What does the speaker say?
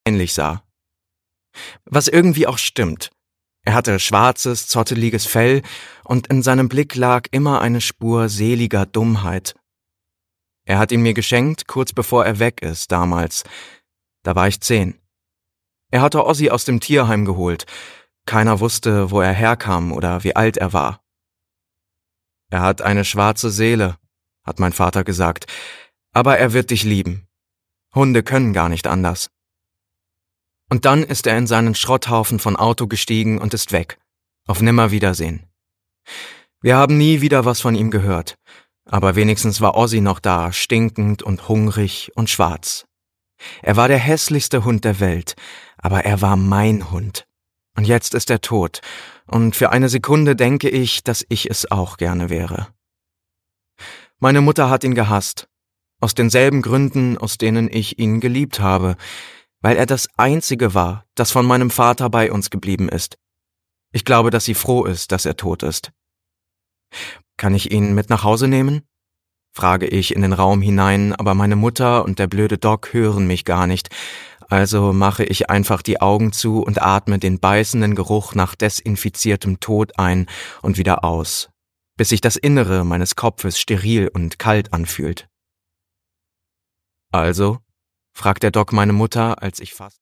ähnlich sah. Was irgendwie auch stimmt. Er hatte schwarzes, zotteliges Fell und in seinem Blick lag immer eine Spur seliger Dummheit. Er hat ihn mir geschenkt, kurz bevor er weg ist, damals. Da war ich 10. Er hatte Ozzy aus dem Tierheim geholt. Keiner wusste, wo er herkam oder wie alt er war. Er hat eine schwarze Seele, hat mein Vater gesagt, aber er wird dich lieben. Hunde können gar nicht anders. Und dann ist er in seinen Schrotthaufen von Auto gestiegen und ist weg. Auf Nimmerwiedersehen. Wir haben nie wieder was von ihm gehört. Aber wenigstens war Ozzy noch da, stinkend und hungrig und schwarz. Er war der hässlichste Hund der Welt, aber er war mein Hund. Und jetzt ist er tot. Und für eine Sekunde denke ich, dass ich es auch gerne wäre. Meine Mutter hat ihn gehasst. Aus denselben Gründen, aus denen ich ihn geliebt habe. Weil er das Einzige war, das von meinem Vater bei uns geblieben ist. Ich glaube, dass sie froh ist, dass er tot ist. Kann ich ihn mit nach Hause nehmen? Frage ich in den Raum hinein, aber meine Mutter und der blöde Doc hören mich gar nicht. Also mache ich einfach die Augen zu und atme den beißenden Geruch nach desinfiziertem Tod ein und wieder aus, bis sich das Innere meines Kopfes steril und kalt anfühlt. Also? Fragt der Doc meine Mutter, als ich fast